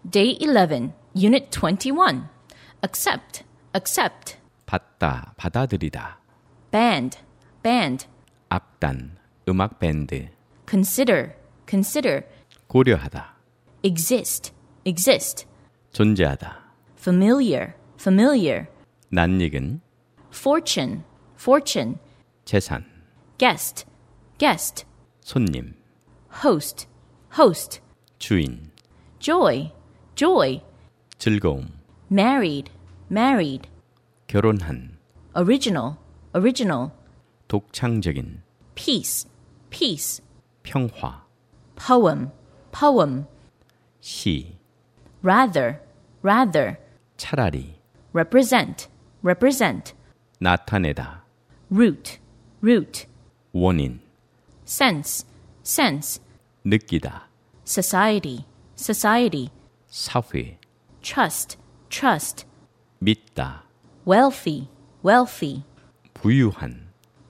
Day 11, Unit 21. Accept, accept. 받다, 받아들이다. Band, band. 악단, 음악 밴드. Consider, consider. 고려하다. Exist, exist. 존재하다. Familiar, familiar. 낯익은. Fortune, fortune. 재산. Guest, guest. 손님. Host, host. 주인. Joy, joy. 즐거움. Married, married. 결혼한. Original, original. 독창적인. Peace, peace. 평화. Poem, poem. 시. Rather, rather. 차라리. Represent, represent. 나타내다. Root, root. 원인. Sense, sense. 느끼다. Society, society. 사회. Trust, trust. 믿다. Wealthy, wealthy. 부유한.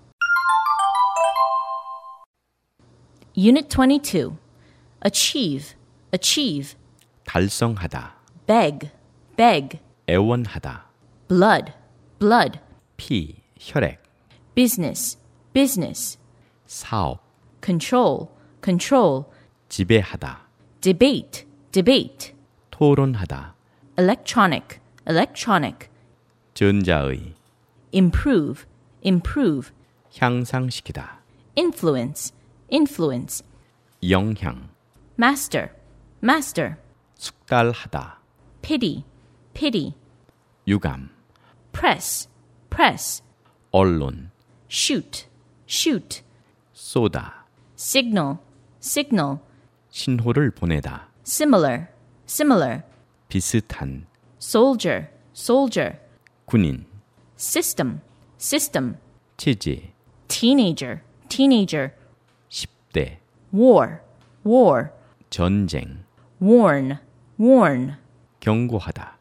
Unit 22. Achieve, achieve. 달성하다. Beg, beg. 애원하다. Blood, blood. 피, 혈액. Business, business. 사업. Control, control. 지배하다. Debate, debate. 토론하다. Electronic, electronic. 전자의. Improve, improve. 향상시키다. Influence, influence. 영향. Master, master. 숙달하다. Pity, pity. 유감. Press, press. 언론. Shoot, shoot. 쏘다. Signal, signal. 신호를 보내다. Similar, similar. 비슷한. Soldier, soldier. 군인. System, system. 체제. Teenager, teenager. 10대. War, war. 전쟁. Warn, warn. 경고하다.